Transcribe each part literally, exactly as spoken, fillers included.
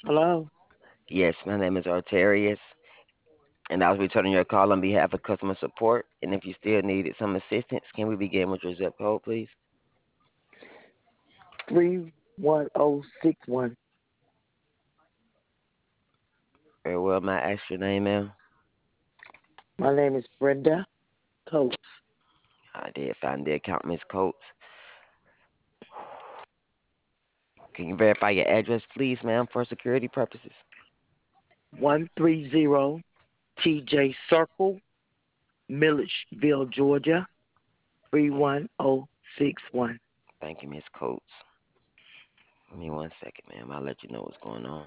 Hello? Yes, my name is Arterius, and I was returning your call on behalf of customer support. And if you still needed some assistance, can we begin with your zip code, please? three one zero six one. Very well, may I ask your name, ma'am? My name is Brenda Coates. I did find the account, Miss Coates. Can you verify your address, please, ma'am, for security purposes? one thirty T J Circle, Milledgeville, Georgia, three one zero six one. Thank you, Miss Coates. Give me one second, ma'am. I'll let you know what's going on.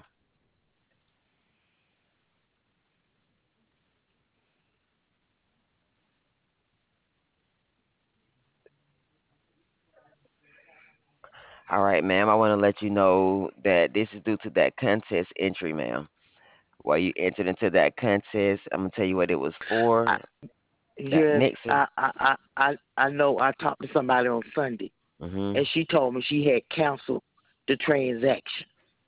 All right, ma'am. I want to let you know that this is due to that contest entry, ma'am. While you entered into that contest, I'm gonna tell you what it was for. I, That yes, mixer. I, I, I, I I know I talked to somebody on Sunday, Mhm. and she told me she had canceled the transaction.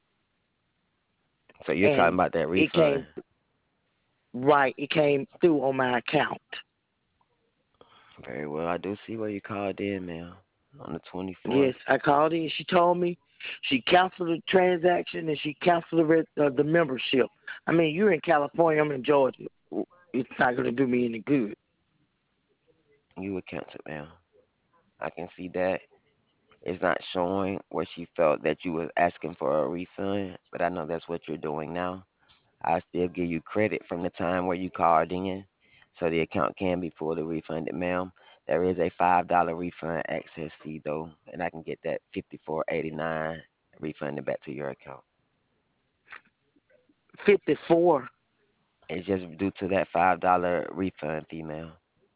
So you're talking And about that it refund. came, right, it came through on my account. Very well. I do see where you called in, ma'am. On the twenty-fourth. Yes, I called in. She told me she canceled the transaction and she canceled the re- uh, the membership. I mean, you're in California, I'm in Georgia. It's not going to do me any good. You were canceled, ma'am. I can see that. It's not showing where she felt that you was asking for a refund, but I know that's what you're doing now. I still give you credit from the time where you called in, so the account can be fully refunded, ma'am. There is a five dollar refund access fee though, and I can get that fifty four eighty nine refunded back to your account. fifty-four. It's just due to that five dollar refund fee, ma'am.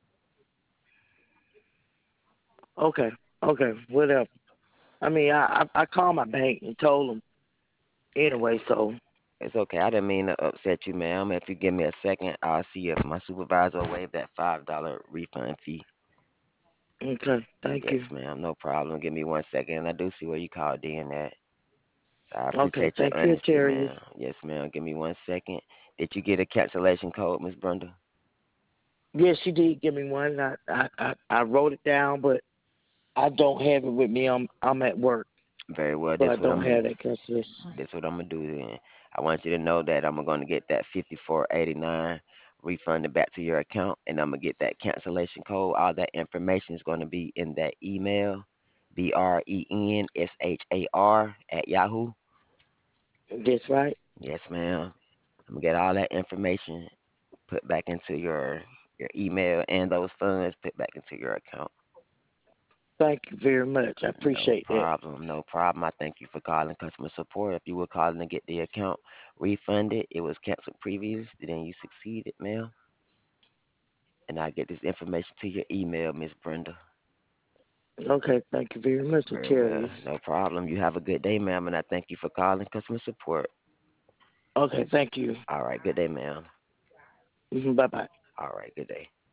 Okay, okay, whatever. I mean, I, I I called my bank and told them anyway. So It's okay. I didn't mean to upset you, ma'am. If you give me a second, I'll see if my supervisor will waive that five dollar refund fee. okay, thank Yes, you. ma'am. No problem. Give me one second. I do see where you called in at. I Okay, appreciate your thank you, honesty, Terry. ma'am. Yes, ma'am. Give me one second. Did you get a cancellation code, Miss Brenda? Yes, she did give me one. I, I I I wrote it down, but I don't have it with me. I'm I'm at work, Very well. so That's I what don't I'm. have that cancellation. That's what I'm gonna do then. I want you to know that I'm gonna get that fifty four eighty nine refunded back to your account, and I'm gonna get that cancellation code. All that information is gonna be in that email, B R E N S H A R at Yahoo. That's right. Yes, ma'am. I'm gonna get all that information put back into your your email and those funds put back into your account. Thank you very much. I No appreciate that. problem, no problem. I thank you for calling customer support. If you were calling to get the account refunded, it was canceled previous, then you succeeded, ma'am. And I get this information to your email, Miss Brenda. Okay, thank you very much, Very well, Terry. no problem. You have a good day, ma'am, and I thank you for calling customer support. Okay, thank you. All right, good day, ma'am. Bye bye. All right, good day.